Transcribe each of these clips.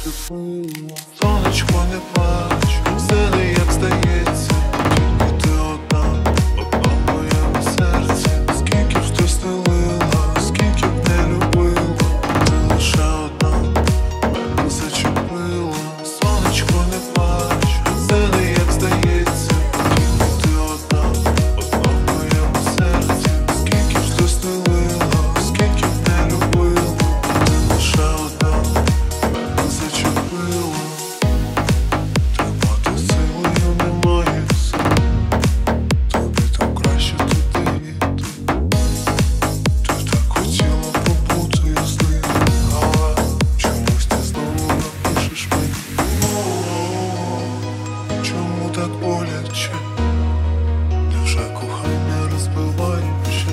підпило. Сонечко, не плач, все не як здається. Тільки ти одна в моєму серці. Скільки б ти стелила, скільки б не любила, ти лише одна мене зачепила. Сонечко, не плач, все не як здається. Тільки ти одна в моєму серці. Скільки б ти стелила, скільки б не любила, ти лише одна мене зачепила. Тримати силою немає сил, тобі там краще туди йти. Ти так хотіла побути з ним, але чомусь ти знову напишеш мені. Чому так боляче? Невже кохання розбиваюче?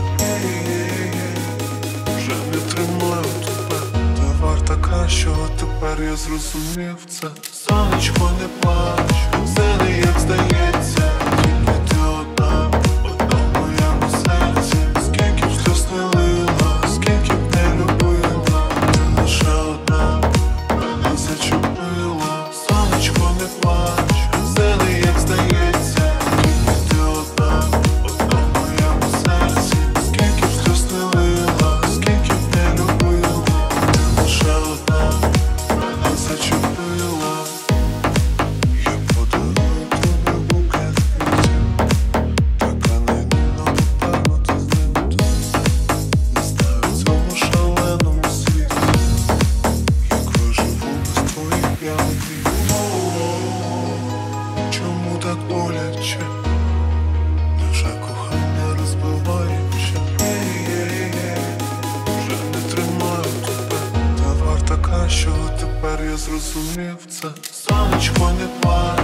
Вже не тримаю тебе, ти варта кращого, тепер я зрозумів це. Сонечко, не плач, все не як здається. Тільки ти одна в моєму серці. Скільки б ти стелила, скільки б не любила, ти лише одна мене зачепила. Сонечко, не плач, все не як здається. Тільки ти одна в моєму серці. Скільки б ти стелила, скільки б не любила, ти лише одна мене зачепила. Я подарую тобі букет квітів, така наївна, напевно, ти з ним тут. Не знаю в цьому шаленому світі, як виживу без твоїх п'яних вік. Чому так боляче? Невже кохання розбиваюче? Вже не тримаю тебе, ти варта кращого, тепер я зрозумів це. Сонечко, не плач,